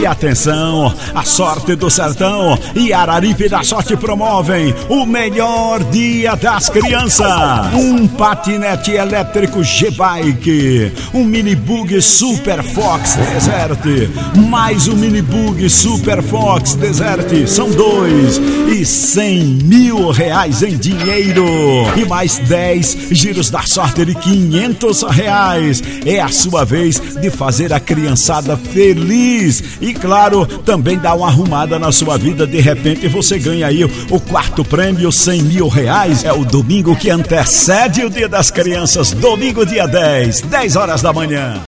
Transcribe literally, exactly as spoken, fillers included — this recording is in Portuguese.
E atenção, a Sorte do Sertão e Araripe da Sorte promovem o melhor dia das crianças. Um patinete elétrico G-Bike, um mini bug Super Fox Desert, mais um mini bug Super Fox Desert, são dois, e cem mil reais em dinheiro, e mais dez giros da sorte de quinhentos reais. É a sua vez de fazer a criançada feliz e, claro, também dar uma arrumada na sua vida. De repente você ganha aí o quarto prêmio, cem mil reais. É o domingo que antecede o Dia das Crianças, domingo dia dez, dez horas da manhã.